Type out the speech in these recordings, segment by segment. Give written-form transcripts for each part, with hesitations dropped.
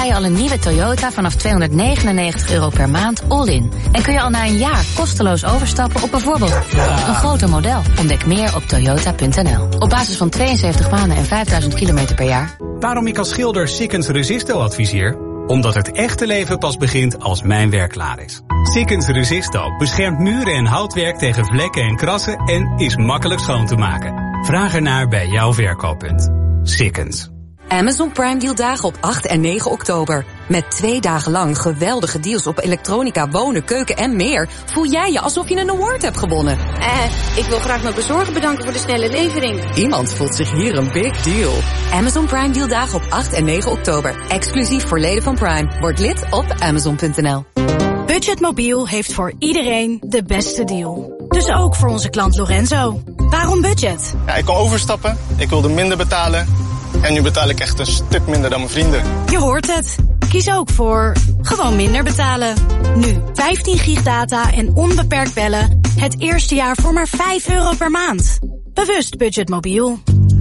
je al een nieuwe Toyota vanaf €299 per maand all-in. En kun je al na een jaar kosteloos overstappen op bijvoorbeeld een groter model. Ontdek meer op toyota.nl. Op basis van 72 maanden en 5000 kilometer per jaar. Waarom ik als schilder Sikkens Resisto adviseer? Omdat het echte leven pas begint als mijn werk klaar is. Sikkens Resisto beschermt muren en houtwerk tegen vlekken en krassen en is makkelijk schoon te maken. Vraag ernaar bij jouw verkooppunt. Sikkens. Amazon Prime Dealdagen op 8 en 9 oktober. Met 2 dagen lang geweldige deals op elektronica, wonen, keuken en meer. Voel jij je alsof je een award hebt gewonnen. Ik wil graag mijn bezorger bedanken voor de snelle levering. Iemand voelt zich hier een big deal. Amazon Prime Dealdagen op 8 en 9 oktober. Exclusief voor leden van Prime. Word lid op Amazon.nl. Budgetmobiel heeft voor iedereen de beste deal. Dus ook voor onze klant Lorenzo. Waarom budget? Ja, ik kon overstappen, ik wilde minder betalen. En nu betaal ik echt een stuk minder dan mijn vrienden. Je hoort het. Kies ook voor gewoon minder betalen. Nu 15 gig data en onbeperkt bellen. Het eerste jaar voor maar €5 per maand. Bewust budgetmobiel.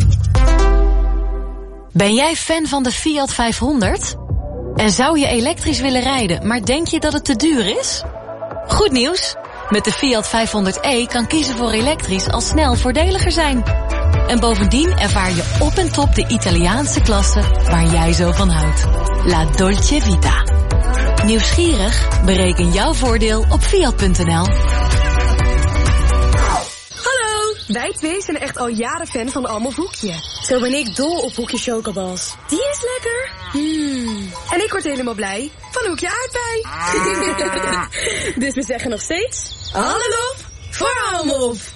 Ben jij fan van de Fiat 500? En zou je elektrisch willen rijden, maar denk je dat het te duur is? Goed nieuws! Met de Fiat 500e kan kiezen voor elektrisch al snel voordeliger zijn. En bovendien ervaar je op en top de Italiaanse klasse waar jij zo van houdt. La Dolce Vita. Nieuwsgierig? Bereken jouw voordeel op Fiat.nl. Hallo, wij twee zijn echt al jaren fan van Almof Hoekje. Zo ben ik dol op Hoekje Chocobals. Die is lekker. En ik word helemaal blij van Hoekje Aardbei. Dus we zeggen nog steeds alle lof voor Almof.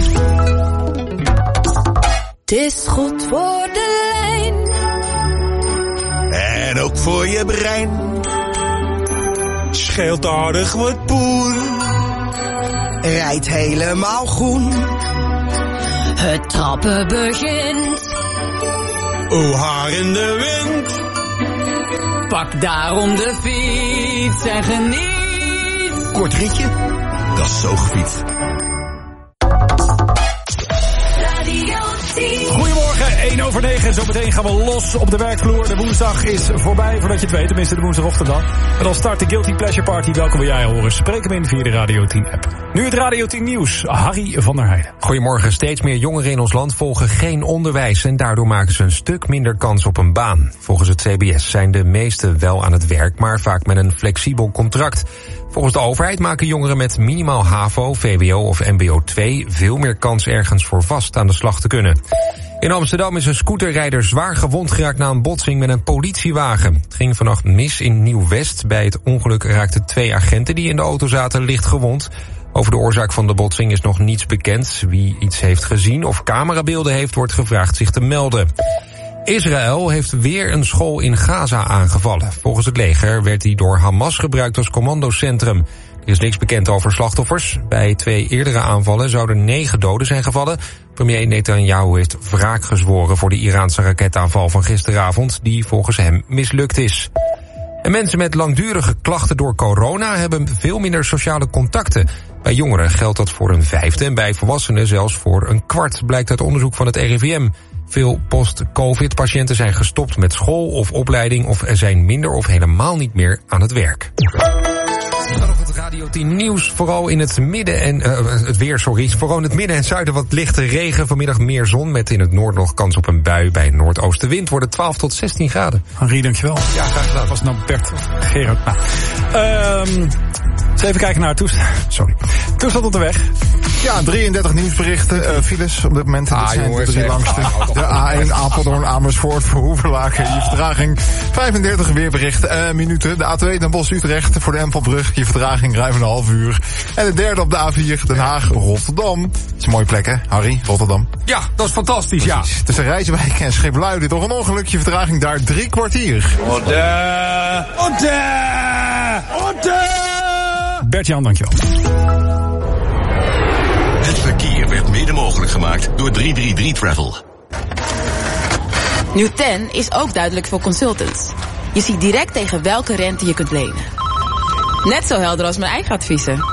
Het is goed voor de lijn. En ook voor je brein. Scheelt aardig wat poen. Rijdt helemaal groen. Het trappen begint. Haar in de wind. Pak daarom de fiets en geniet. Kort ritje, dat is zo gefietst. Goedemorgen, 1:09. Zometeen gaan we los op de werkvloer. De woensdag is voorbij, voordat je het weet. Tenminste, de woensdagochtend dan. En dan start de Guilty Pleasure Party. Welke wil jij horen? Spreek hem in via de Radio 10 app. Nu het Radio 10 nieuws. Harry van der Heijden. Goedemorgen. Steeds meer jongeren in ons land volgen geen onderwijs. En daardoor maken ze een stuk minder kans op een baan. Volgens het CBS zijn de meesten wel aan het werk, maar vaak met een flexibel contract. Volgens de overheid maken jongeren met minimaal HAVO, VWO of MBO 2... veel meer kans ergens voor vast aan de slag te kunnen. In Amsterdam is een scooterrijder zwaar gewond geraakt na een botsing met een politiewagen. Het ging vannacht mis in Nieuw-West. Bij het ongeluk raakten 2 agenten die in de auto zaten licht gewond. Over de oorzaak van de botsing is nog niets bekend. Wie iets heeft gezien of camerabeelden heeft, wordt gevraagd zich te melden. Israël heeft weer een school in Gaza aangevallen. Volgens het leger werd die door Hamas gebruikt als commandocentrum. Er is niks bekend over slachtoffers. Bij 2 eerdere aanvallen zouden 9 doden zijn gevallen. Premier Netanyahu heeft wraak gezworen voor de Iraanse raketaanval van gisteravond, die volgens hem mislukt is. En mensen met langdurige klachten door corona hebben veel minder sociale contacten. Bij jongeren geldt dat voor een 1/5 en bij volwassenen zelfs voor een 1/4, blijkt uit onderzoek van het RIVM. Veel post-covid-patiënten zijn gestopt met school of opleiding of zijn minder of helemaal niet meer aan het werk. Het Radio 10 nieuws, vooral in het midden en vooral in het midden en zuiden wat lichte regen. Vanmiddag meer zon met in het noorden nog kans op een bui. Bij noordoostenwind worden 12 tot 16 graden. Henri, dankjewel. Ja, graag gedaan. Was het nou Bert of Gerard? Nou, even kijken naar het toestand op de weg. Ja, 33 nieuwsberichten, files op dit moment. Dat zijn jongens, de 3 langste. De A1 Apeldoorn, Amersfoort, Verhoevenlaken. Je vertraging 35 weerberichten, minuten. De A2 Den Bosch, Utrecht voor de Empelbrug. Je vertraging ruim een half uur. En de derde op de A4 Den Haag, Rotterdam. Dat is een mooie plek, hè, Harry? Rotterdam. Ja, dat is fantastisch, ja. Tussen Rijswijk en Schipluiden toch een ongeluk. Je vertraging daar 3 kwartier. Bert-Jan, dankjewel. Het verkeer werd mede mogelijk gemaakt door 333 Travel. Nu 10 is ook duidelijk voor consultants. Je ziet direct tegen welke rente je kunt lenen. Net zo helder als mijn eigen adviezen.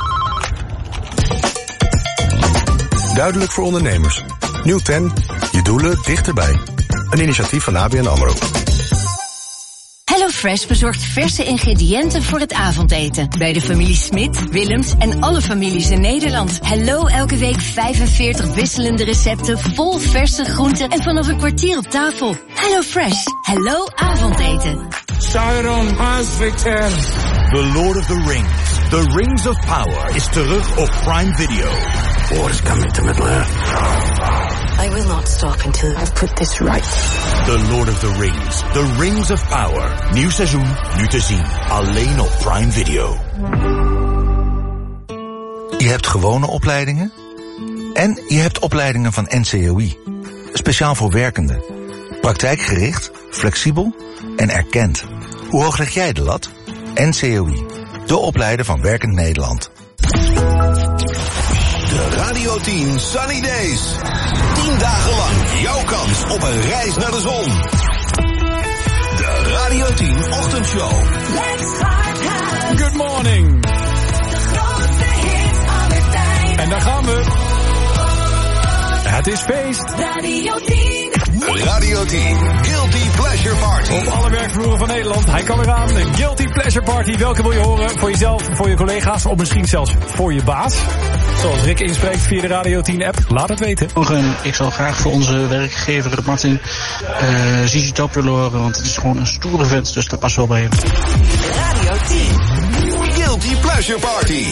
Duidelijk voor ondernemers. Nieuw 10, je doelen dichterbij. Een initiatief van ABN AMRO. HelloFresh bezorgt verse ingrediënten voor het avondeten. Bij de familie Smit, Willems en alle families in Nederland. Hello elke week 45 wisselende recepten vol verse groenten en vanaf een kwartier op tafel. HelloFresh. Hello avondeten. Sauron has returned. The Lord of the Rings. The Rings of Power is terug op Prime Video. War is coming to Middle-earth. I will not stop until I've put this right. The Lord of the Rings. The Rings of Power. Nieuw seizoen, nu te zien. Alleen op Prime Video. Je hebt gewone opleidingen. En je hebt opleidingen van NCOI. Speciaal voor werkenden. Praktijkgericht, flexibel en erkend. Hoe hoog leg jij de lat? NCOI. De opleider van Werkend Nederland. De Radio 10 Sunny Days. 10 dagen lang jouw kans op een reis naar de zon. De Radio 10 Ochtendshow. Good morning. En daar gaan we. Het is feest. Radio 10. Radio 10 Guilty Pleasure Party. Op alle werkvloeren van Nederland. Hij kan weer aan. De Guilty Pleasure Party. Welke wil je horen? Voor jezelf, voor je collega's of misschien zelfs voor je baas? Zoals Rick inspreekt via de Radio 10 app. Laat het weten. Ik zal graag voor onze werkgever Martin ZZ Top willen horen. Want het is gewoon een stoere vent. Dus dat past wel bij hem. Radio 10 Guilty Pleasure Party.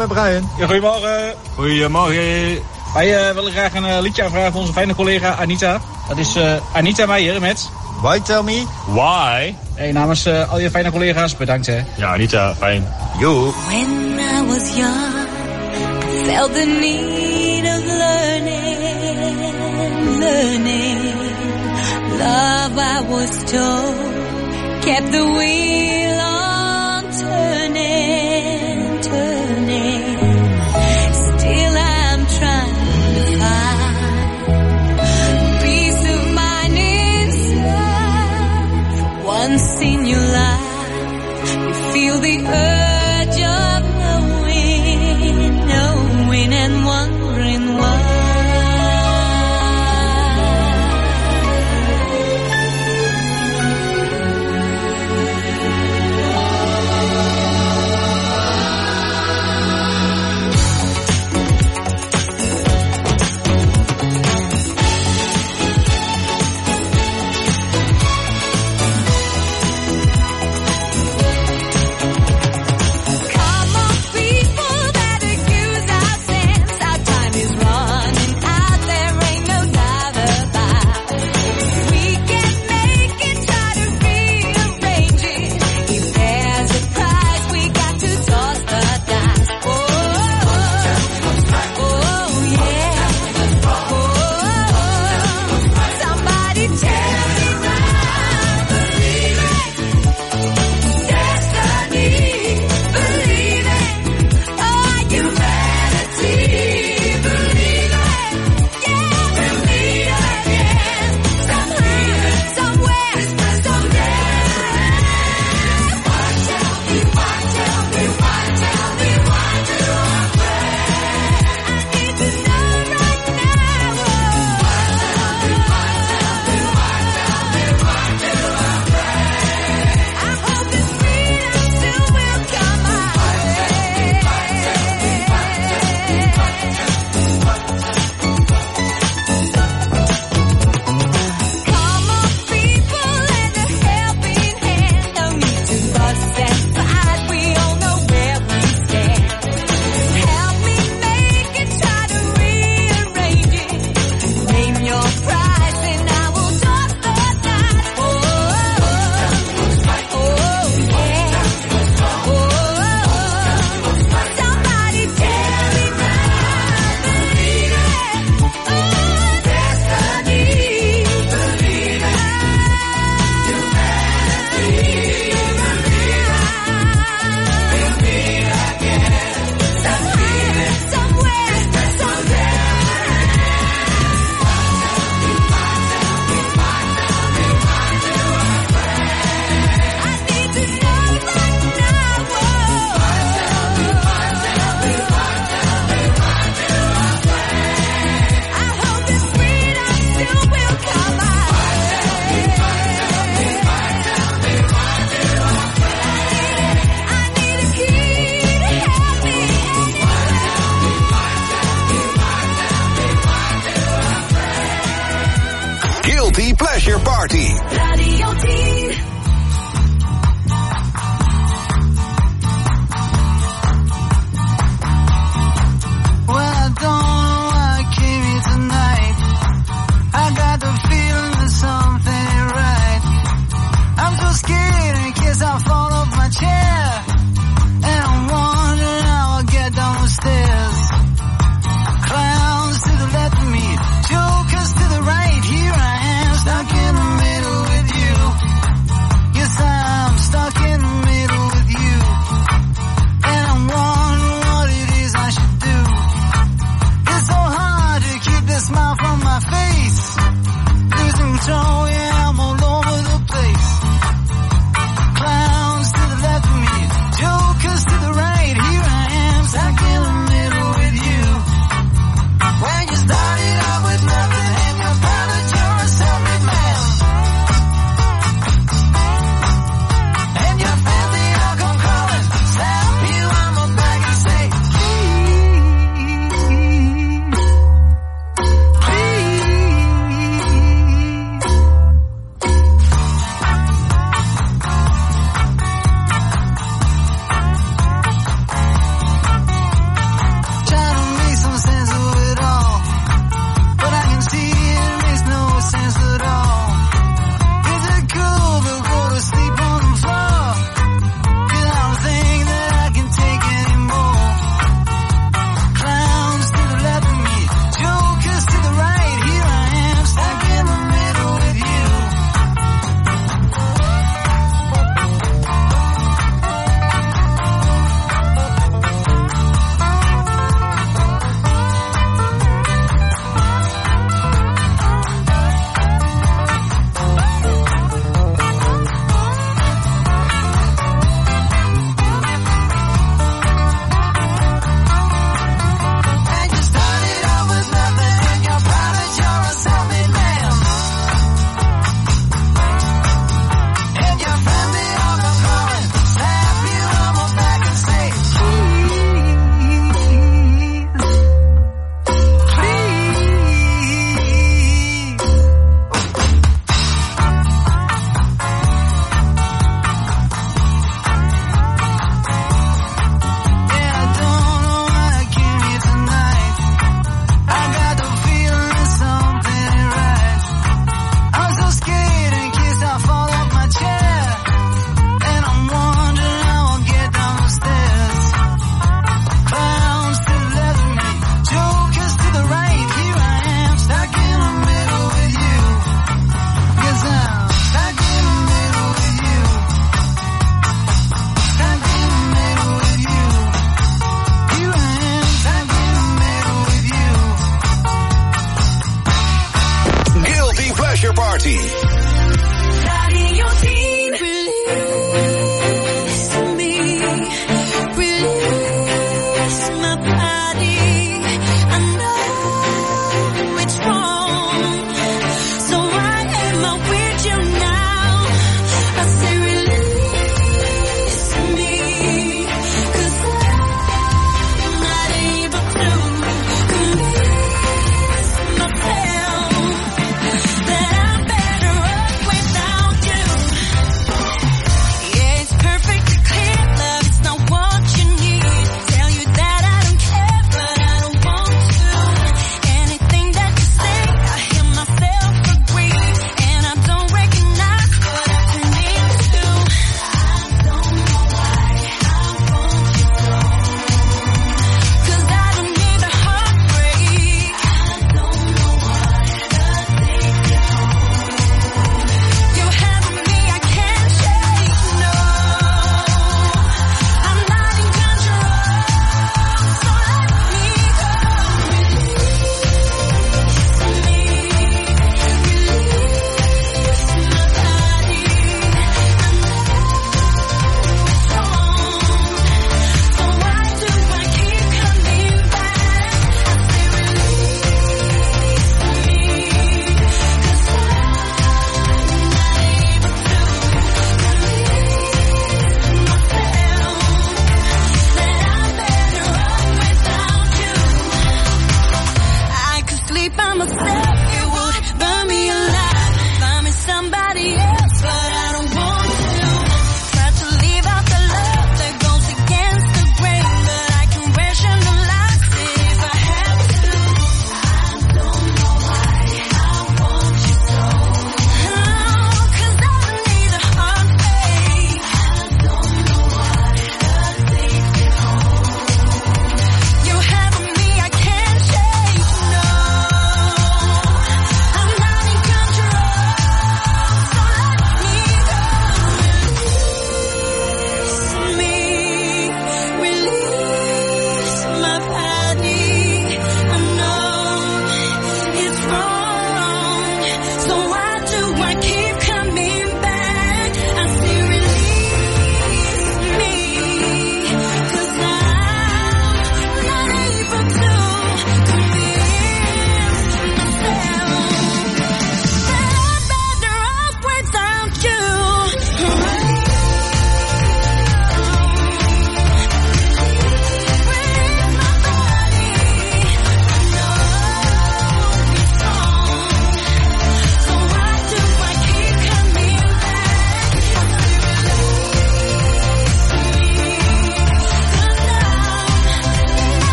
met Brian. Ja, goedemorgen. Goedemorgen. Wij willen graag een liedje aanvragen voor onze fijne collega Anita. Dat is Anita Meijer met... Why tell me? Why? Hey, namens al je fijne collega's, bedankt hè. Ja, Anita, fijn. Yo. When I was young, I felt the need of learning. Love, I was told, kept the wheel on turning. Still I'm trying to find peace of mind inside. Once in your life, you feel the urge of knowing and wondering why. Guilty Pleasure Party. Radio 10.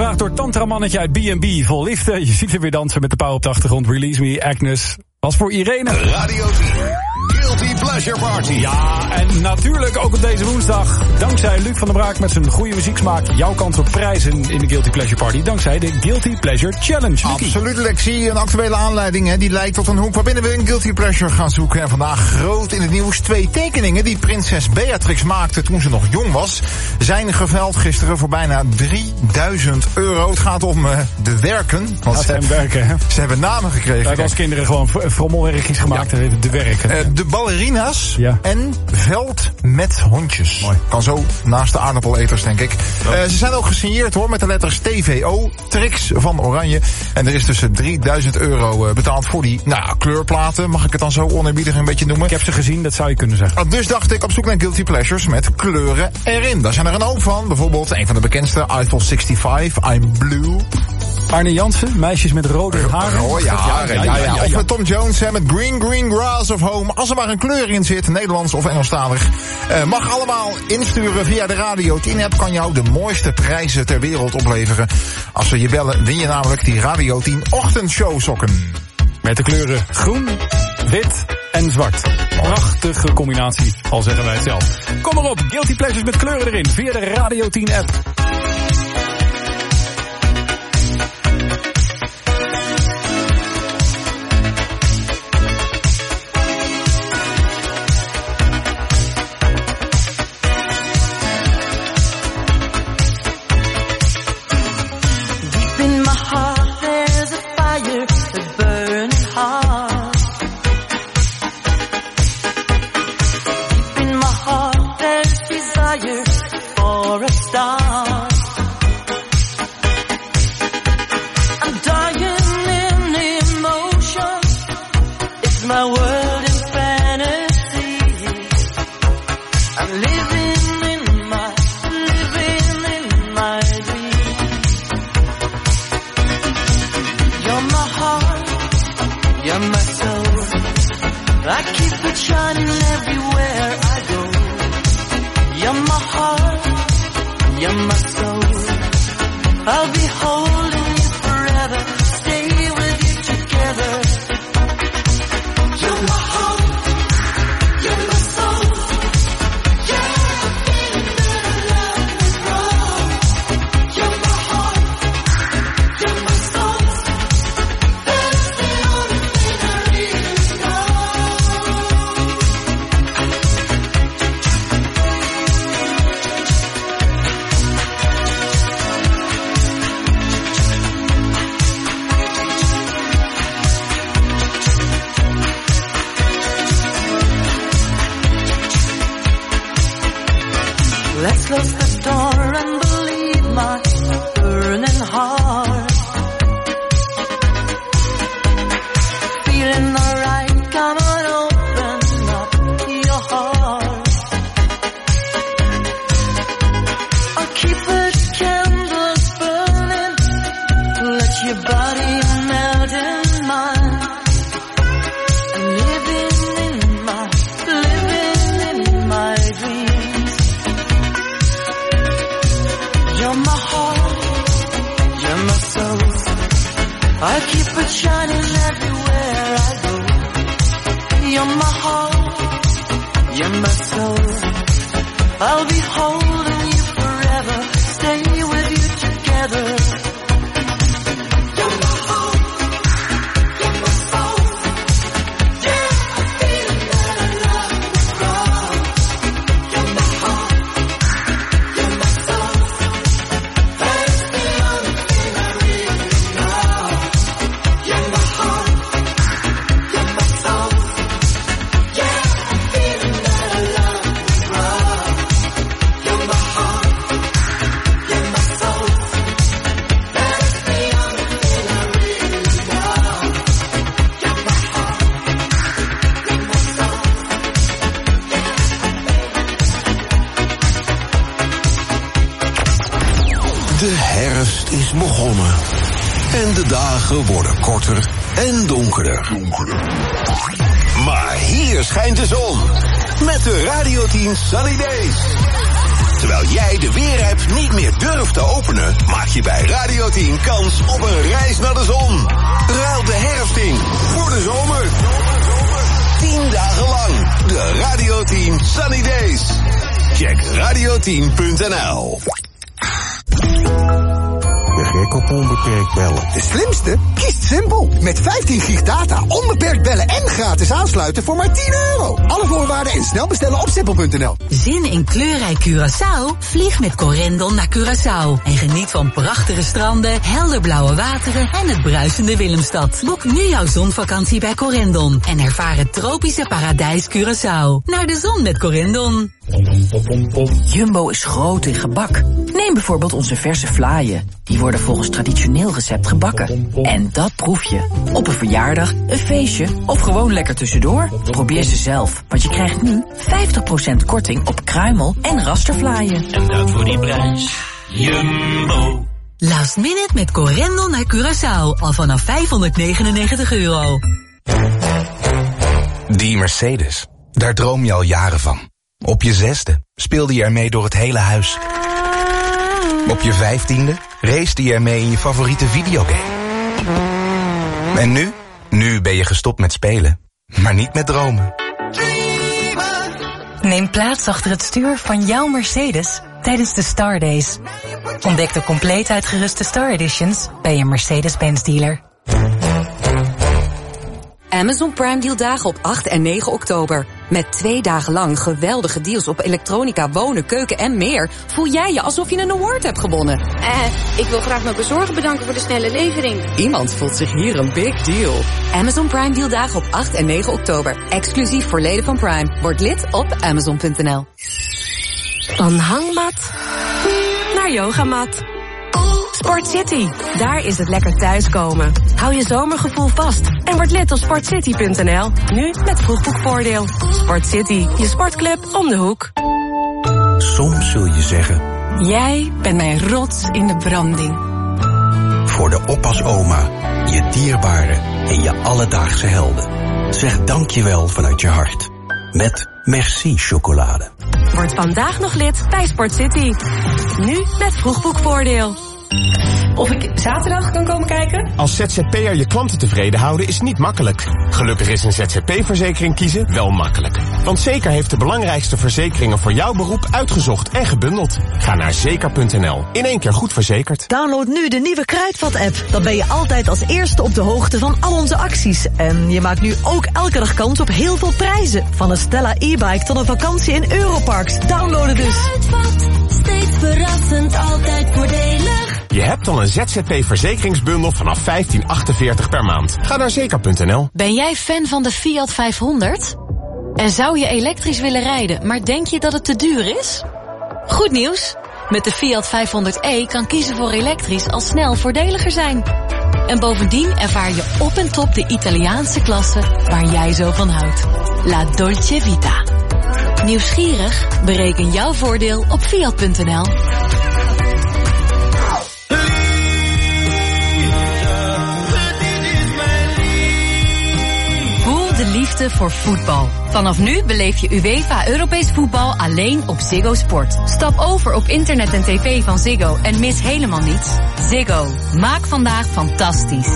gevraagd door Tantra-mannetje uit B&B. Vol liefde, je ziet er weer dansen met de pauw op de achtergrond. Release Me, Agnes. Was voor Irene. Radio 10. Guilty Pleasure Party. Ja, en natuurlijk ook op deze woensdag. Dankzij Luc van der Braak met zijn goede muzieksmaak. Jouw kans op prijzen in de Guilty Pleasure Party. Dankzij de Guilty Pleasure Challenge. Lucie. Absoluut, Lexie. Een actuele aanleiding die leidt tot een hoek waarbinnen we een Guilty Pleasure gaan zoeken. En vandaag groot in het nieuws 2 tekeningen die prinses Beatrix maakte toen ze nog jong was. Zijn geveild gisteren voor bijna €3000. Het gaat om de werken. Want ze hebben namen gekregen. We hebben als kinderen gewoon frommelwerkjes gemaakt. Ja. De werken. De ballerina's en veld met hondjes. Mooi. Kan zo naast de aardappeleters, denk ik. Ze zijn ook gesigneerd hoor, met de letters TVO, Trix van Oranje. En er is dus €3000 betaald voor die kleurplaten. Mag ik het dan zo oneerbiedig een beetje noemen? Ik heb ze gezien, dat zou je kunnen zeggen. Dus dacht ik op zoek naar Guilty Pleasures met kleuren erin. Daar zijn er een hoop van. Bijvoorbeeld een van de bekendste, Eiffel 65, I'm Blue. Arne Jansen, meisjes met rode haren. Ja. Of met Tom Jones met Green Grass of Home. Als er maar een kleur in zit, Nederlands of Engelstalig. Mag allemaal insturen via de Radio 10 app. Kan jou de mooiste prijzen ter wereld opleveren. Als we je bellen, win je namelijk die Radio 10 ochtendshow sokken. Met de kleuren groen, wit en zwart. Prachtige combinatie, al zeggen wij het zelf. Kom maar op, Guilty Pleasures met kleuren erin via de Radio 10 app. De herfst is begonnen. En de dagen worden korter en donkerder. Maar hier schijnt de zon. Met de Radio 10 Sunny Days. Terwijl jij de Weer-app niet meer durft te openen, maak je bij Radio 10 kans op een reis naar de zon. Ruil de herfst in voor de zomer. 10 dagen lang de Radio 10 Sunny Days. Check radio10.nl. De gek op onbeperkt bellen. De slimste? Kiest simpel. Met 15 gig data, onbeperkt bellen en gratis aansluiten voor maar €10. Alle voorwaarden en snel bestellen op simpel.nl. Zin in kleurrijk Curaçao? Vlieg met Corendon naar Curaçao. En geniet van prachtige stranden, helderblauwe wateren en het bruisende Willemstad. Boek nu jouw zonvakantie bij Corendon. En ervaar het tropische paradijs Curaçao. Naar de zon met Corendon. Jumbo is groot in gebak. Neem bijvoorbeeld onze verse vlaaien. Die worden volgens traditioneel recept gebakken. En dat proef je op een verjaardag, een feestje of gewoon lekker tussendoor. Probeer ze zelf, want je krijgt nu 50% korting op kruimel en rastervlaaien. En dat voor die prijs. Jumbo. Last minute met Corendon naar Curaçao. Al vanaf €599. Die Mercedes, daar droom je al jaren van. Op je 6e speelde je ermee door het hele huis. Op je 15e racede je ermee in je favoriete videogame. En nu? Nu ben je gestopt met spelen, maar niet met dromen. Neem plaats achter het stuur van jouw Mercedes tijdens de Star Days. Ontdek de compleet uitgeruste Star Editions bij je Mercedes-Benz dealer. Amazon Prime Dealdagen op 8 en 9 oktober. Met 2 dagen lang geweldige deals op elektronica, wonen, keuken en meer. Voel jij je alsof je een award hebt gewonnen. Ik wil graag mijn bezorger bedanken voor de snelle levering. Iemand voelt zich hier een big deal. Amazon Prime Dealdagen op 8 en 9 oktober. Exclusief voor leden van Prime. Word lid op amazon.nl. Van hangmat naar yogamat. Sport City, daar is het lekker thuiskomen. Hou je zomergevoel vast en word lid op sportcity.nl. Nu met vroegboekvoordeel. Sport City, je sportclub om de hoek. Soms zul je zeggen: Jij bent mijn rots in de branding. voor de oppasoma, je dierbaren en je alledaagse helden. Zeg dankjewel vanuit je hart. Met Merci chocolade. Word vandaag nog lid bij Sport City. Nu met vroegboekvoordeel. Of ik zaterdag kan komen kijken? Als ZZP'er je klanten tevreden houden is niet makkelijk. Gelukkig is een ZZP-verzekering kiezen wel makkelijk. Want Zeker heeft de belangrijkste verzekeringen voor jouw beroep uitgezocht en gebundeld. Ga naar zeker.nl. In één keer goed verzekerd. Download nu de nieuwe Kruidvat-app. Dan ben je altijd als eerste op de hoogte van al onze acties. En je maakt nu ook elke dag kans op heel veel prijzen. Van een Stella e-bike tot een vakantie in Europarks. Downloaden dus. Kruidvat, steeds verrassend, altijd voordelig. Je hebt al een ZZP-verzekeringsbundel vanaf €15,48 per maand. Ga naar zeker.nl. Ben jij fan van de Fiat 500? En zou je elektrisch willen rijden, maar denk je dat het te duur is? Goed nieuws! Met de Fiat 500e kan kiezen voor elektrisch al snel voordeliger zijn. En bovendien ervaar je op en top de Italiaanse klasse waar jij zo van houdt. La Dolce Vita. Nieuwsgierig? Bereken jouw voordeel op Fiat.nl. Voel de liefde voor voetbal. Vanaf nu beleef je UEFA Europees voetbal alleen op Ziggo Sport. Stap over op internet en tv van Ziggo en mis helemaal niets. Ziggo. Maak vandaag fantastisch.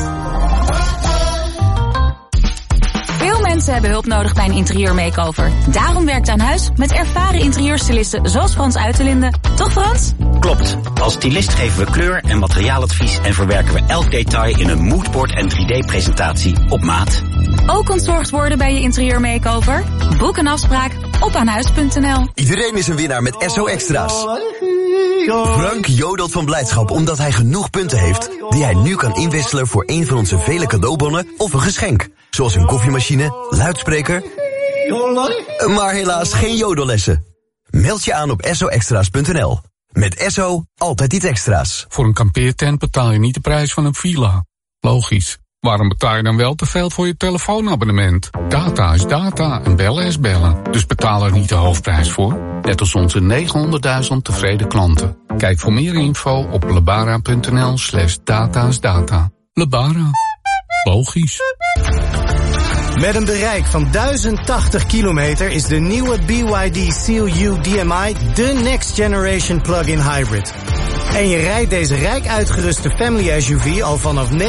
Veel mensen hebben hulp nodig bij een interieurmakeover. Daarom werkt Aan Huis met ervaren interieurstylisten zoals Frans Uiterlinde. Toch Frans? Klopt. Als stylist geven we kleur- en materiaaladvies en verwerken we elk detail in een moodboard en 3D-presentatie op maat. Ook ontzorgd worden bij je interieurmakeover? Boek een afspraak op aanhuis.nl. Iedereen is een winnaar met SO Extra's. Frank jodelt van blijdschap omdat hij genoeg punten heeft die hij nu kan inwisselen voor een van onze vele cadeaubonnen of een geschenk. Zoals een koffiemachine, luidspreker, maar helaas geen jodellessen. Meld je aan op soextra's.nl. Met SO altijd iets extra's. Voor een kampeertent betaal je niet de prijs van een villa. Logisch. Waarom betaal je dan wel te veel voor je telefoonabonnement? Data is data en bellen is bellen. Dus betaal er niet de hoofdprijs voor. Net als onze 900.000 tevreden klanten. Kijk voor meer info op lebara.nl/data is data. Lebara. Logisch. Met een bereik van 1080 kilometer is de nieuwe BYD Seal U DMI de next generation plug-in hybrid. En je rijdt deze rijk uitgeruste family SUV al vanaf €39.490.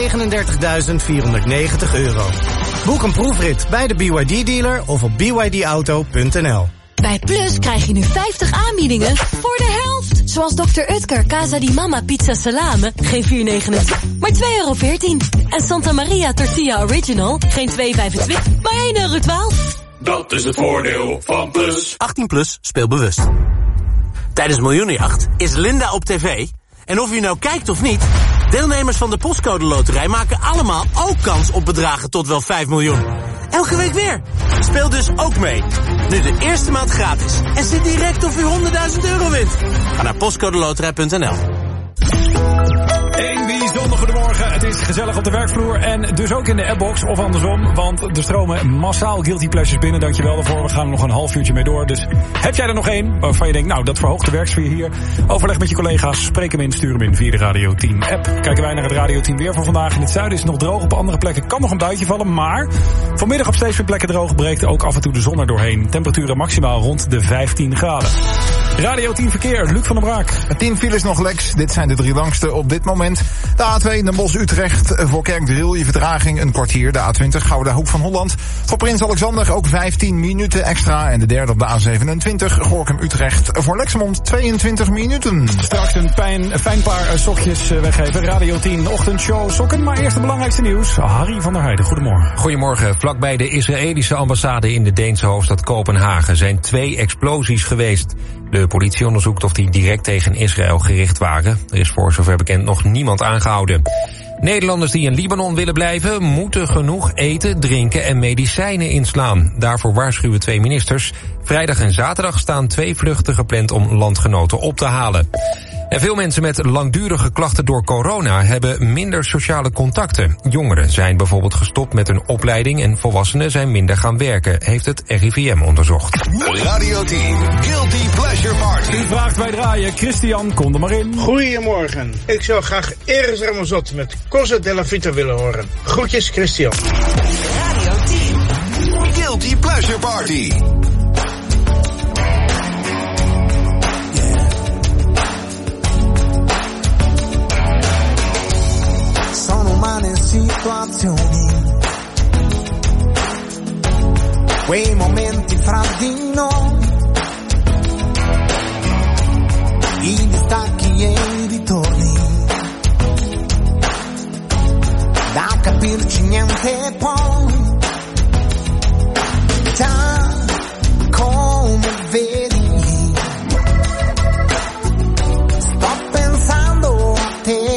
Boek een proefrit bij de BYD-dealer of op bydauto.nl. Bij Plus krijg je nu 50 aanbiedingen voor de helft. Zoals Dr. Utker Casa di Mama Pizza Salame, geen €4,29, maar €2,14. En Santa Maria Tortilla Original, geen €2,25, maar €1,12. Dat is het voordeel van Plus. 18 plus, speel bewust. Tijdens Miljoenenjacht is Linda op tv. En of u nou kijkt of niet, deelnemers van de Postcode Loterij maken allemaal ook kans op bedragen tot wel 5 miljoen. Elke week weer. Speel dus ook mee. Nu de eerste maand gratis. En zit direct of u €100.000 wint. Ga naar postcodeloterij.nl. Een bijzonder goedemorgen. Het is gezellig op de werkvloer en dus ook in de appbox of andersom. Want er stromen massaal guilty pleasures binnen. Dankjewel daarvoor. We gaan er nog een half uurtje mee door. Dus heb jij er nog één waarvan je denkt, nou dat verhoogt de werksfeer hier. Overleg met je collega's. Spreek hem in, stuur hem in via de Radio 10 app. Kijken wij naar het Radio 10 weer voor vandaag. In het zuiden is het nog droog. Op andere plekken kan nog een buitje vallen. Maar vanmiddag op steeds meer plekken droog breekt ook af en toe de zon er doorheen. Temperaturen maximaal rond de 15 graden. Radio 10 verkeer, Luc van der Braak. 10 files nog, Lex. Dit zijn de 3 langste op dit moment. De A2 Den Bosch-Utrecht, voor Kerkdriel, je vertraging een kwartier. De A20 Gouden Hoek van Holland. Voor Prins Alexander ook 15 minuten extra. En de derde op de A27 Gorinchem-Utrecht. Voor Lexmond 22 minuten. Straks een fijn paar sokjes weggeven. Radio 10 ochtendshow sokken. Maar eerst het belangrijkste nieuws. Harry van der Heijden, goedemorgen. Goedemorgen. Vlakbij de Israëlische ambassade in de Deense hoofdstad Kopenhagen zijn 2 explosies geweest. De politie onderzoekt of die direct tegen Israël gericht waren. Er is voor zover bekend nog niemand aangehouden. Nederlanders die in Libanon willen blijven moeten genoeg eten, drinken en medicijnen inslaan. Daarvoor waarschuwen 2 ministers. Vrijdag en zaterdag staan 2 vluchten gepland om landgenoten op te halen. En veel mensen met langdurige klachten door corona hebben minder sociale contacten. Jongeren zijn bijvoorbeeld gestopt met hun opleiding en volwassenen zijn minder gaan werken, heeft het RIVM onderzocht. Radio 10 Guilty Pleasure Party. U vraagt, wij draaien. Christian, kom er maar in. Goedemorgen. Ik zou graag Eres Ramazzotti met Cosa della Vita willen horen. Groetjes, Christian. Radio 10 Guilty Pleasure Party. Sono umane situazioni, quei momenti fra di noi, i distacchi e i ritorni, da capirci niente poi, già come vedi, sto pensando a te.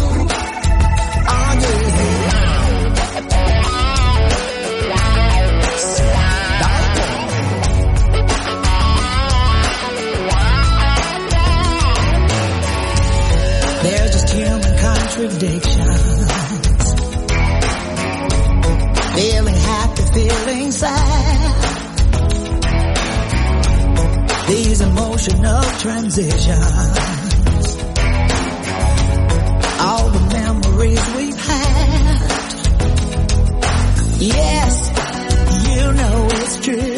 Contradictions, feeling happy, feeling sad, these emotional transitions, all the memories we've had, yes, you know it's true,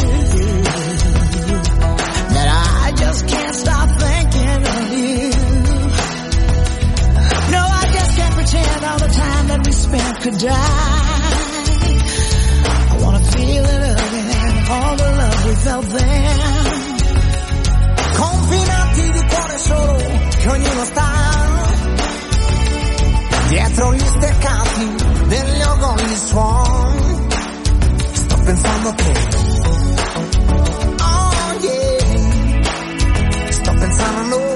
that I just can't stop thinking of you. Pretend all the time that we spent could die. I wanna feel it again, all the love we felt then. Confinati di cuore solo, che ognuno sta dietro gli steccati degli organi suoni. Sto pensando a te. Oh yeah, sto pensando a noi.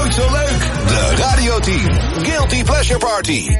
nooit zo leuk. De Radio 10 Guilty Pleasure Party.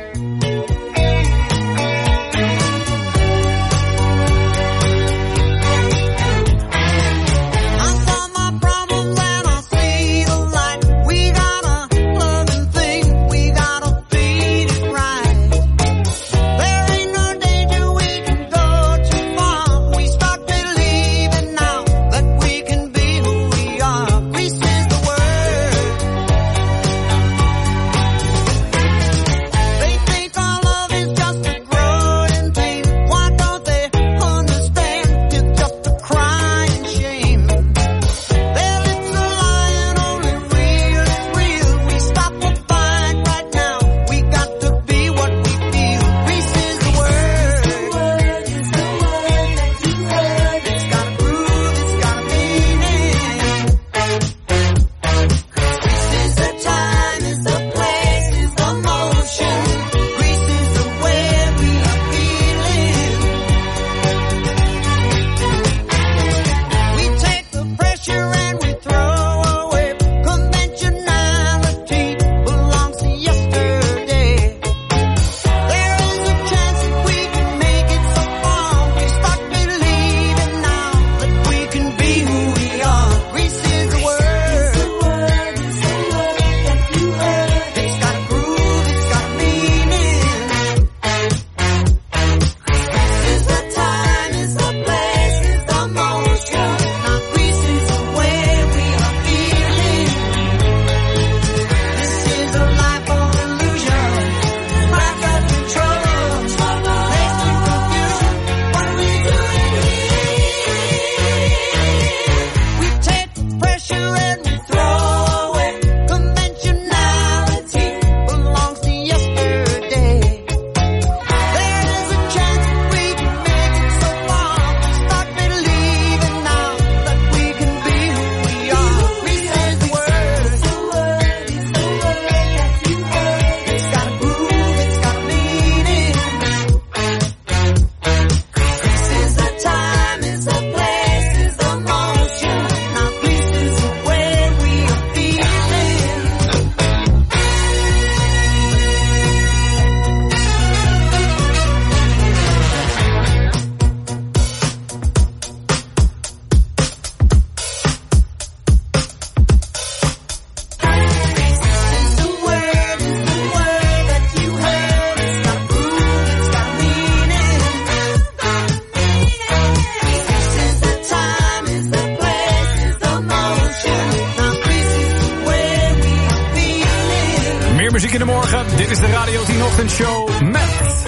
Muziek in de morgen. Dit is de Radio 10 Ochtendshow met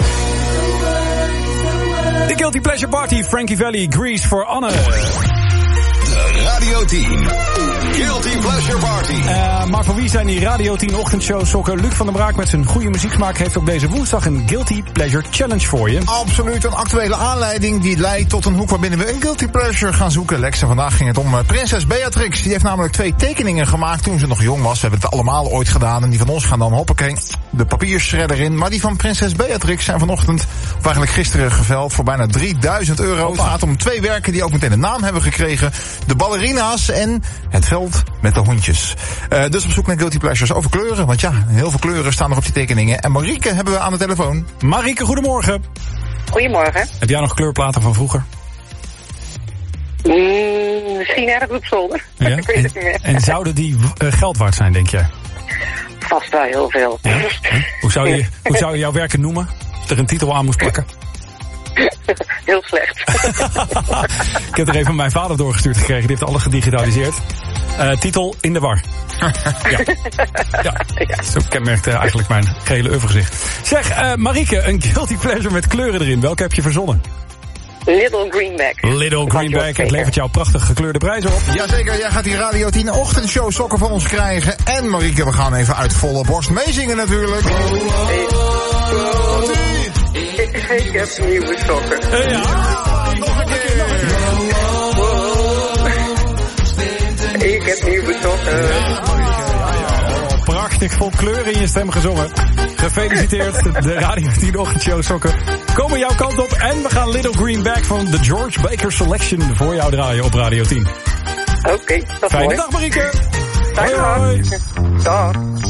de Guilty Pleasure Party. Frankie Valli, Grease for Anne. De Radio 10 Guilty Pleasure Party. Maar voor wie zijn die Radio 10 Ochtendshow sokken? Luc van der Braak met zijn goede muzieksmaak heeft op deze woensdag een Guilty Pleasure Challenge voor je. Absoluut, een actuele aanleiding die leidt tot een hoek waarbinnen we een Guilty Pleasure gaan zoeken. Lex, en vandaag ging het om prinses Beatrix. Die heeft namelijk 2 tekeningen gemaakt toen ze nog jong was. We hebben het allemaal ooit gedaan en die van ons gaan dan hoppakee de papiershredder in. Maar die van prinses Beatrix zijn vanochtend, of eigenlijk gisteren, geveld voor bijna €3000. Het gaat om 2 werken die ook meteen een naam hebben gekregen. De ballerina's en het veld met de hondjes. Dus op zoek naar Guilty Pleasures over kleuren. Want ja, heel veel kleuren staan nog op die tekeningen. En Marieke hebben we aan de telefoon. Marieke, goedemorgen. Goedemorgen. Heb jij nog kleurplaten van vroeger? Misschien ergens op zolder. Ja? Ik weet het niet meer. En zouden die geld waard zijn, denk jij? Vast wel heel veel. Ja? Hoe zou je jouw werken noemen? Als er een titel aan moest plakken? Heel slecht. Ik heb er even mijn vader doorgestuurd gekregen. Die heeft alles gedigitaliseerd. Titel In de War. Ja. Zo kenmerkt eigenlijk mijn gehele oeuvregezicht. Zeg, Marieke, een Guilty Pleasure met kleuren erin. Welke heb je verzonnen? Little Greenback. Little Greenback. Het levert jouw prachtig gekleurde prijzen op. Jazeker, jij gaat die Radio 10 Ochtendshow sokken van ons krijgen. En Marieke, we gaan even uit volle borst meezingen natuurlijk. Ik heb nieuwe sokken. Ja. Nog een keer. Ik heb nieuwe sokken. Prachtig, vol kleur in je stem gezongen. Gefeliciteerd, de Radio 10 Ochtendshow sokken komen jouw kant op. En we gaan Little Greenback van de George Baker Selection voor jou draaien op Radio 10. Oké, dat is Fijne mooi. dag, Marieke. Fijne hoi. dag. Dag.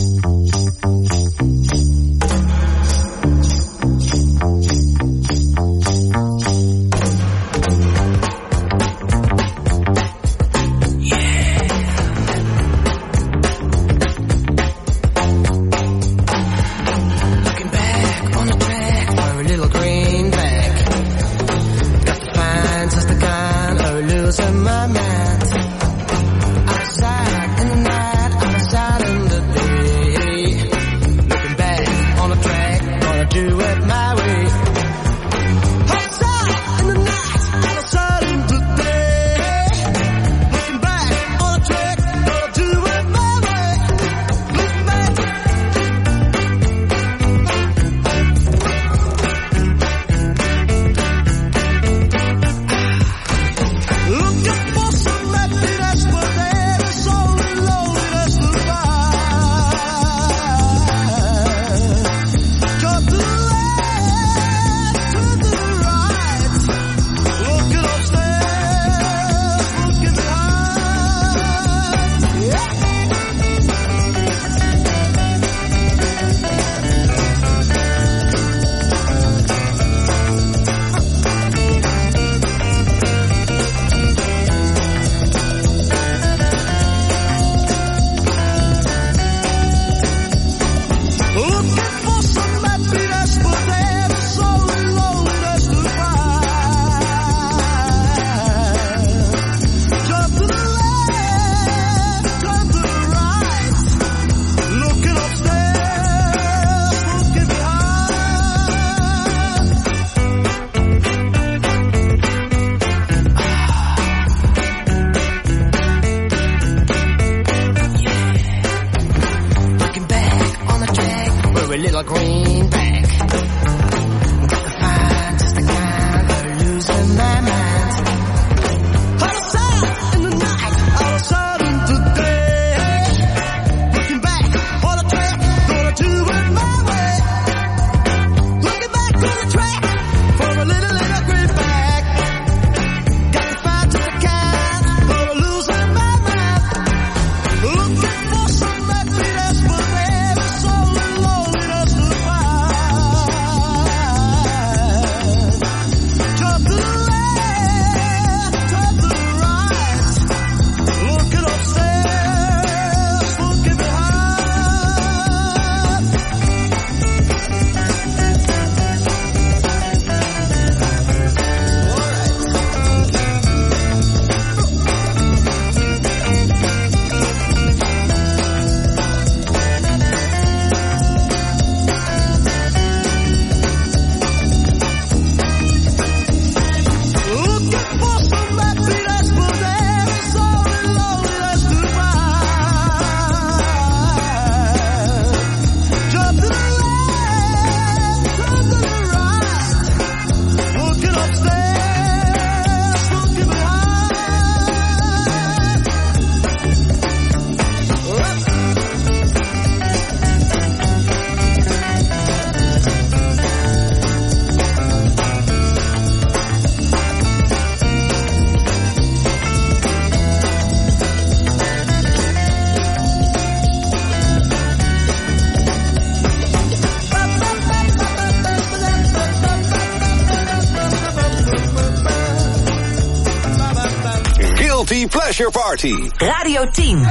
Guilty Pleasure Party. Radio 10.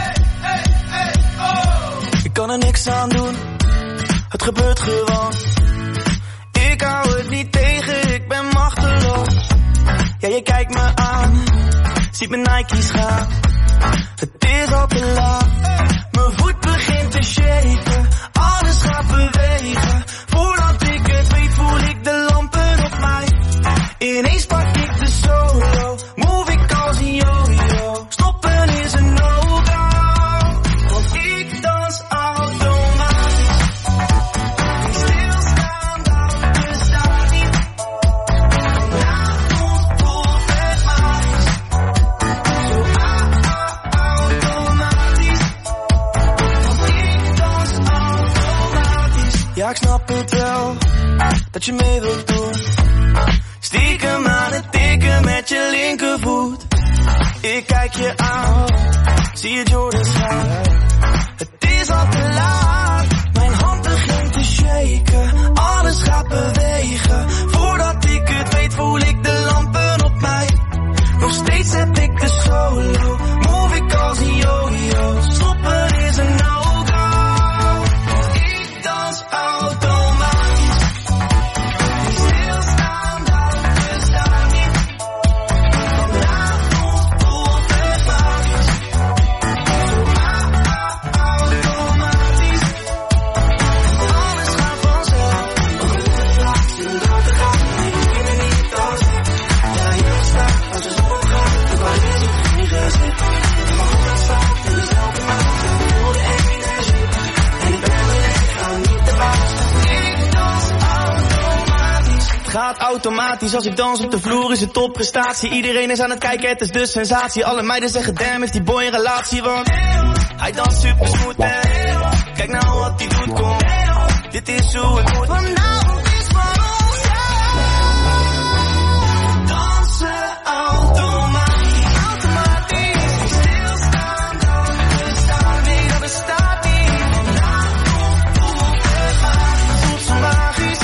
Ik kan er niks aan doen, het gebeurt gewoon. Ik hou het niet tegen, ik ben machteloos. Ja, je kijkt me aan, ziet mijn Nike's gaan. Het is al te laat, mijn voet begint te shaken. Alles gaat bewegen, voordat ik het weet voel ik de lampen op mij. Ineens pak ik de solo, move ik als een yo-yo. Stoppen is een no-go, want ik dans automatisch. Stilstaan, dat bestaat niet. Vanavond voelt het magisch. Zo automatisch, want ik dans automatisch. Ja, ik snap het wel, dat je mee wilt doen. Stiekem aan het tikken met je linkervoet. Ik kijk je aan, zie je Jordans gaan. Het is al te bewegen. Voordat ik het weet voel ik de lampen op mij. Nog steeds heb ik de solo. Move ik als een yo-yo. Stoppen is een no-go. Ik dans automatisch. Die stilstaan, dat bestaat niet. Vanavond voelt het magisch. Automatisch. Alles gaat vanzelf. Ook al het laatst in dat te gaan. Ik weet het niet als ik. Ja, je staat als een zon gaat. Ook al is het geen gezicht. Ik mag dat staan in dezelfde maat. Ik voel de energie. En ik ben mijn lichaam niet de baas. Ik dans automatisch. Het gaat automatisch. Als ik dans op de vloer is het topprestatie. Iedereen is aan het kijken, het is de sensatie. Alle meiden zeggen damn, heeft die boy een relatie. Want hij danst super smooth en kijk nou wat hij doet, kom. Dit is hoe het moet. Vanavond is van ons, ja. Dansen automatisch. Automatisch. Niet stilstaan, dat bestaat niet. Dat bestaat niet. Vanavond voelt het magisch. Voelt zo magisch.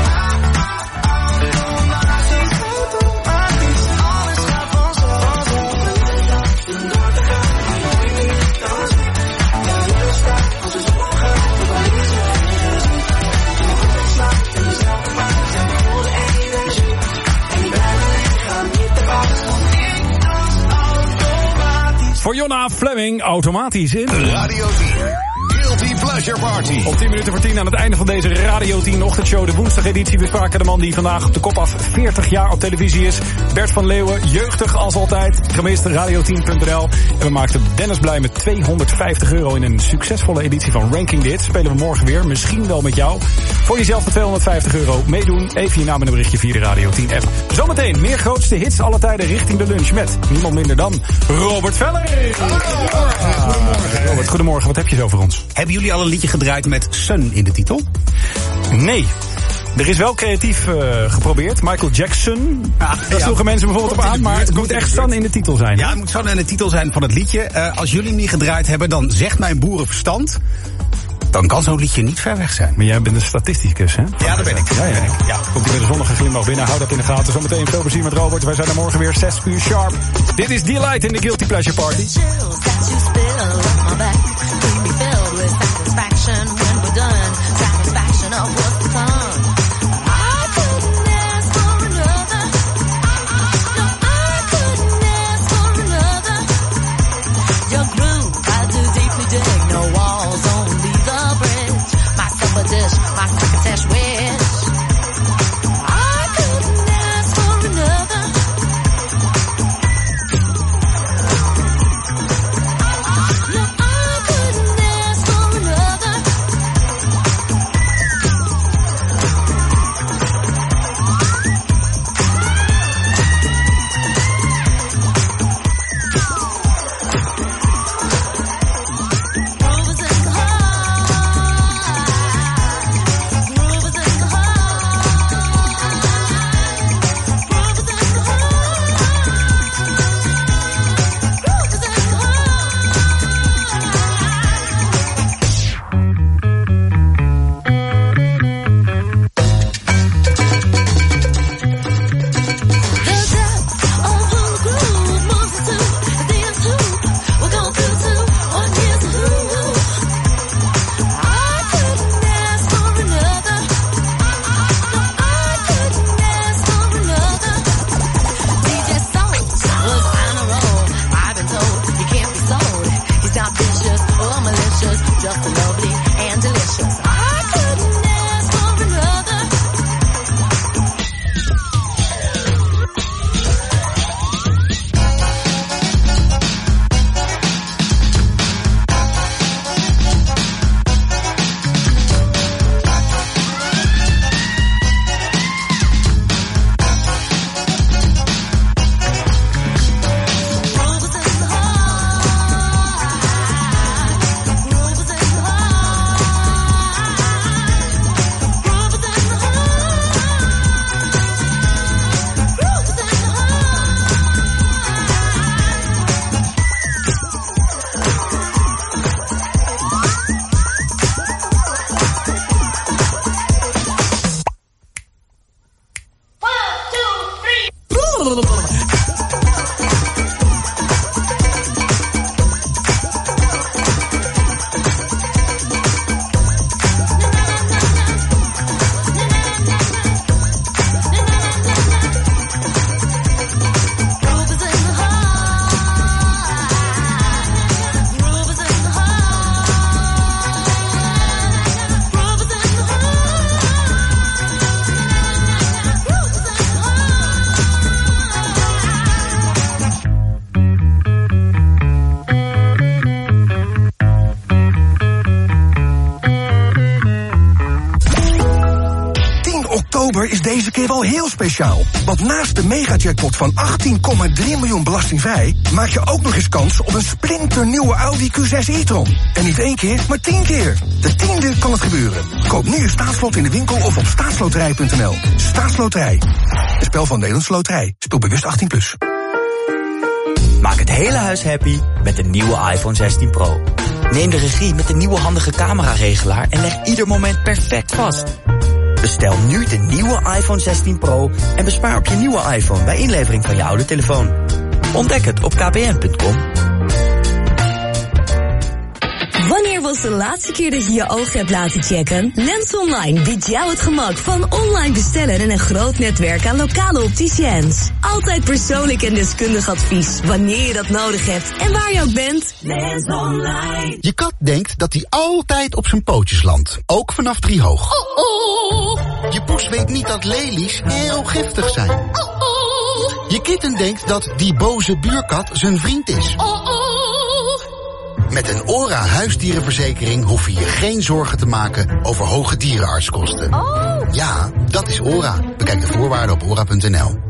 Automatisch. Automatisch. Alles gaat vanzelf. Door te gaan. Ik weet niet als ik. Ja, je staat als een zon gaat. Ook al is het geen gezicht. Je mag het slaan in dezelfde maat. Ik voel de energie. En ik ben mijn lichaam niet de baas. Want ik dans automatisch. Voor Jonna Fleming, automatisch in Radio 10. Guilty Pleasure Party. Op 10 minuten voor 10 aan het einde van deze Radio 10 ochtendshow. De woensdageditie. We spraken de man die vandaag op de kop af 40 jaar op televisie is. Bert van Leeuwen, jeugdig als altijd. Gemist, radio10.nl. En we maakten Dennis blij met €250 in een succesvolle editie van Ranking Dit. Spelen we morgen weer, misschien wel met jou. Voor jezelf voor €250 meedoen. Even je naam en een berichtje via de Radio 10 app. Zometeen meer grootste hits alle tijden richting de lunch met niemand minder dan Robert Veller. Goedemorgen. Robert, goedemorgen. Wat heb je zo voor ons? Hebben jullie al een liedje gedraaid met Sun in de titel? Nee. Er is wel creatief geprobeerd. Michael Jackson. Daar sloegen mensen bijvoorbeeld op aan. Maar het moet echt Sun in de titel zijn. Ja, het moet Sun in de titel zijn van het liedje. Als jullie hem niet gedraaid hebben, dan zegt mijn boerenverstand. Dan kan zo'n liedje niet ver weg zijn. Maar jij bent een statisticus, hè? Ja, dat ben ik. Ja. Komt er weer de zonnige glimlach binnen. Hou dat in de gaten. Zometeen veel plezier met Robert. Wij zijn er morgen weer 6 uur sharp. Dit is Delight in de Guilty Pleasure Party. Super is deze keer wel heel speciaal. Want naast de megajackpot van 18,3 miljoen belastingvrij... maak je ook nog eens kans op een splinternieuwe Audi Q6 e-tron. En niet 1 keer, maar 10 keer. De 10e kan het gebeuren. Koop nu je staatslot in de winkel of op staatsloterij.nl. Staatsloterij. Een spel van Nederlandse Loterij. Speel bewust 18+. Maak het hele huis happy met de nieuwe iPhone 16 Pro. Neem de regie met de nieuwe handige cameraregelaar en leg ieder moment perfect vast. Bestel nu de nieuwe iPhone 16 Pro en bespaar op je nieuwe iPhone bij inlevering van je oude telefoon. Ontdek het op kpn.com. Wanneer was de laatste keer dat je je ogen hebt laten checken? Lens Online biedt jou het gemak van online bestellen en een groot netwerk aan lokale opticiens. Altijd persoonlijk en deskundig advies, wanneer je dat nodig hebt en waar je ook bent. Lens Online. Je kat denkt dat hij altijd op zijn pootjes landt, ook vanaf 3 hoog. Je poes weet niet dat lelies heel giftig zijn. Je kitten denkt dat die boze buurkat zijn vriend is. Met een ORA huisdierenverzekering hoef je je geen zorgen te maken over hoge dierenartskosten. Ja, dat is ORA. Bekijk de voorwaarden op ora.nl.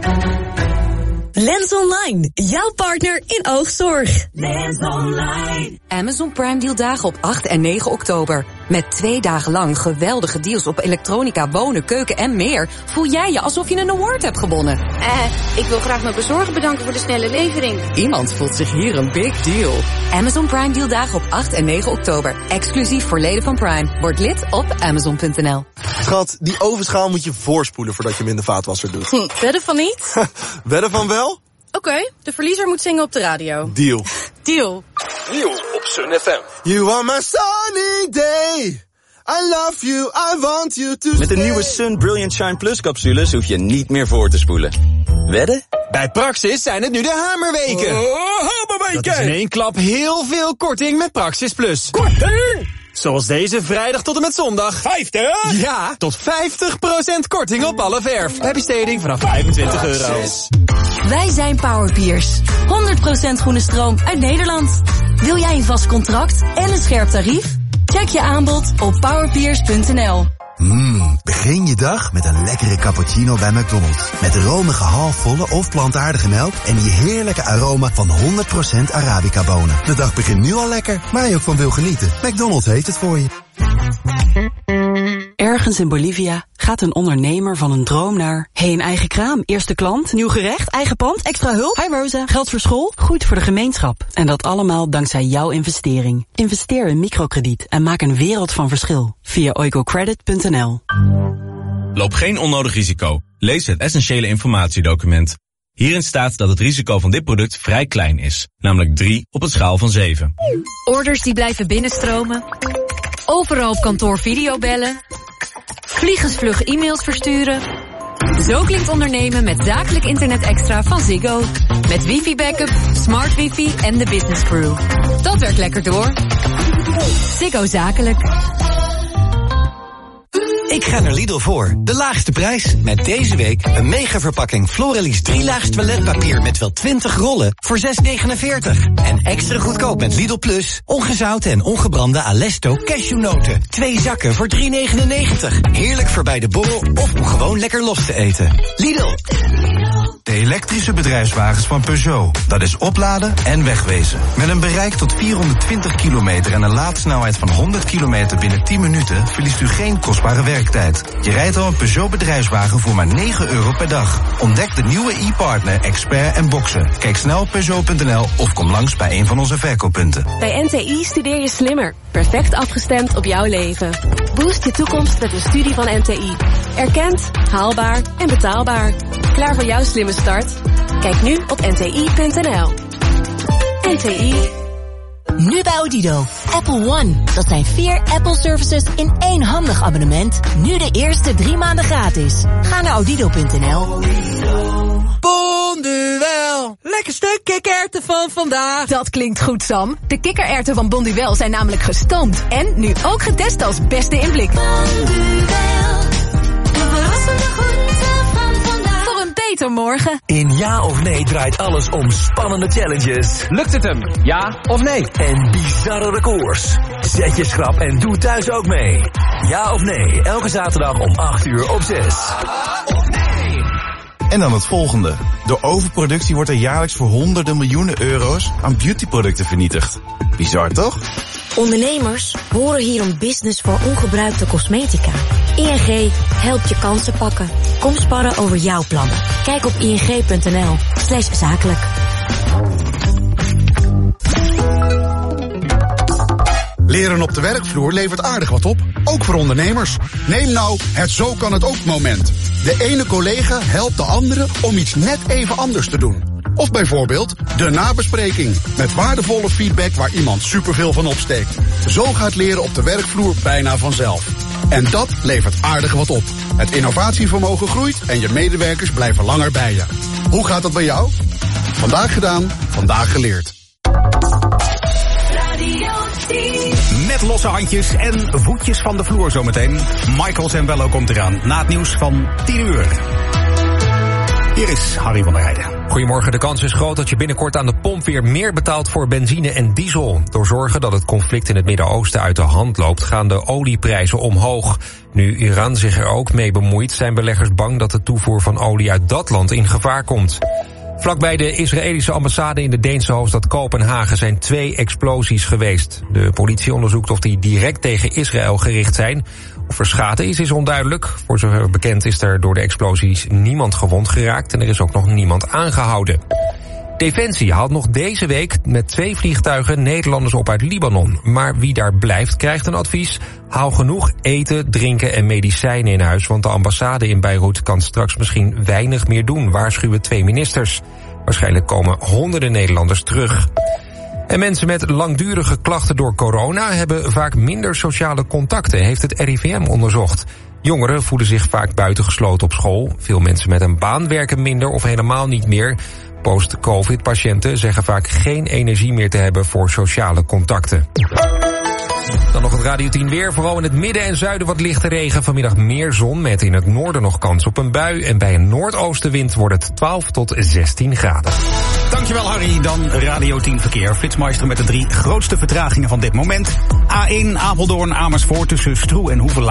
Lens Online, jouw partner in oogzorg. Lens Online. Amazon Prime Deal dagen op 8 en 9 oktober. Met 2 dagen lang geweldige deals op elektronica, wonen, keuken en meer. Voel jij je alsof je een award hebt gewonnen. Ik wil graag mijn bezorger bedanken voor de snelle levering. Iemand voelt zich hier een big deal. Amazon Prime Deal dagen op 8 en 9 oktober. Exclusief voor leden van Prime. Word lid op amazon.nl. Schat, die ovenschaal moet je voorspoelen voordat je hem in de vaatwasser doet. Wedden van niet? Wedden van wel? Oké, de verliezer moet zingen op de radio. Deal. Deal. Deal op Sun FM. You are my sunny day. I love you, I want you to. Met de nieuwe Sun Brilliant Shine Plus capsules hoef je niet meer voor te spoelen. Wedden? Bij Praxis zijn het nu de hamerweken. Hamerweken! Dat is in één klap heel veel korting met Praxis Plus. Korting? Zoals deze vrijdag tot en met zondag. 50? Ja, tot 50% korting op alle verf. Bij besteding vanaf €25. Wij zijn Powerpeers. 100% groene stroom uit Nederland. Wil jij een vast contract en een scherp tarief? Check je aanbod op powerpeers.nl. Begin je dag met een lekkere cappuccino bij McDonald's. Met romige halfvolle of plantaardige melk en die heerlijke aroma van 100% Arabica bonen. De dag begint nu al lekker, waar je ook van wil genieten. McDonald's heeft het voor je. Ergens in Bolivia gaat een ondernemer van een droom naar... een eigen kraam, eerste klant, nieuw gerecht, eigen pand, extra hulp. Hi Rosa, geld voor school, goed voor de gemeenschap. En dat allemaal dankzij jouw investering. Investeer in microkrediet en maak een wereld van verschil. Via oicocredit.nl. Loop geen onnodig risico. Lees het essentiële informatiedocument. Hierin staat dat het risico van dit product vrij klein is. Namelijk 3 op een schaal van 7. Orders die blijven binnenstromen. Overal op kantoor videobellen. Vliegensvlug e-mails versturen. Zo klinkt ondernemen met zakelijk internet extra van Ziggo. Met wifi-backup, smart wifi en de business crew. Dat werkt lekker door. Ziggo Zakelijk. Ik ga naar Lidl voor de laagste prijs. Met deze week een mega verpakking Florelis 3-laags toiletpapier met wel 20 rollen voor €6,49. En extra goedkoop met Lidl Plus ongezouten en ongebrande Alesto cashewnoten. 2 zakken voor €3,99. Heerlijk voor bij de borrel of om gewoon lekker los te eten. Lidl. De elektrische bedrijfswagens van Peugeot. Dat is opladen en wegwezen. Met een bereik tot 420 kilometer en een laadsnelheid van 100 kilometer binnen 10 minuten... verliest u geen kostbare werktijd. Je rijdt al een Peugeot bedrijfswagen voor maar €9 per dag. Ontdek de nieuwe e-partner, expert en boxen. Kijk snel op Peugeot.nl of kom langs bij een van onze verkooppunten. Bij NTI studeer je slimmer. Perfect afgestemd op jouw leven. Boost je toekomst met een studie van NTI. Erkend, haalbaar en betaalbaar. Klaar voor jouw slimme start? Kijk nu op nti.nl. NTI. Nu bij Odido. Apple One. Dat zijn 4 Apple services in 1 handig abonnement. Nu de eerste 3 maanden gratis. Ga naar odido.nl. Bonduel. Lekkerste kikkererwten van vandaag. Dat klinkt goed, Sam. De kikkererwten van Bonduel zijn namelijk gestoomd. En nu ook getest als beste in blik. Bonduel. De verrassende groente van vandaag. Voor een beter morgen. In Ja of Nee draait alles om spannende challenges. Lukt het hem? Ja of nee? En bizarre records. Zet je schrap en doe thuis ook mee. Ja of nee, elke zaterdag om 8 uur op 6. En dan het volgende. Door overproductie wordt er jaarlijks voor honderden miljoenen euro's aan beautyproducten vernietigd. Bizar, toch? Ondernemers horen hier om business voor ongebruikte cosmetica. ING helpt je kansen pakken. Kom sparren over jouw plannen. Kijk op ing.nl/zakelijk. Leren op de werkvloer levert aardig wat op, ook voor ondernemers. Neem nou het Zo kan het ook moment. De ene collega helpt de andere om iets net even anders te doen. Of bijvoorbeeld de nabespreking, met waardevolle feedback waar iemand superveel van opsteekt. Zo gaat leren op de werkvloer bijna vanzelf. En dat levert aardig wat op. Het innovatievermogen groeit en je medewerkers blijven langer bij je. Hoe gaat dat bij jou? Vandaag gedaan, vandaag geleerd. Met losse handjes en voetjes van de vloer zometeen. Michael Zembello komt eraan na het nieuws van 10 uur. Hier is Harry van der Heijden. Goedemorgen, de kans is groot dat je binnenkort aan de pomp weer meer betaalt voor benzine en diesel. Door zorgen dat het conflict in het Midden-Oosten uit de hand loopt, gaan de olieprijzen omhoog. Nu Iran zich er ook mee bemoeit, zijn beleggers bang dat de toevoer van olie uit dat land in gevaar komt. Vlakbij de Israëlische ambassade in de Deense hoofdstad Kopenhagen zijn 2 explosies geweest. De politie onderzoekt of die direct tegen Israël gericht zijn. Of er schade is onduidelijk. Voor zover bekend is er door de explosies niemand gewond geraakt en er is ook nog niemand aangehouden. Defensie haalt nog deze week met 2 vliegtuigen Nederlanders op uit Libanon. Maar wie daar blijft krijgt een advies. Hou genoeg eten, drinken en medicijnen in huis, want de ambassade in Beirut kan straks misschien weinig meer doen, waarschuwen 2 ministers. Waarschijnlijk komen honderden Nederlanders terug. En mensen met langdurige klachten door corona hebben vaak minder sociale contacten, heeft het RIVM onderzocht. Jongeren voelen zich vaak buitengesloten op school. Veel mensen met een baan werken minder of helemaal niet meer. Post-covid-patiënten zeggen vaak geen energie meer te hebben voor sociale contacten. Dan nog het Radio 10 weer. Vooral in het midden en zuiden wat lichte regen. Vanmiddag meer zon met in het noorden nog kans op een bui. En bij een noordoostenwind wordt het 12 tot 16 graden. Dankjewel Harry. Dan Radio 10 Verkeer. Flitsmeister met de 3 grootste vertragingen van dit moment. A1 Apeldoorn Amersfoort tussen Stroe en Hoevelaken.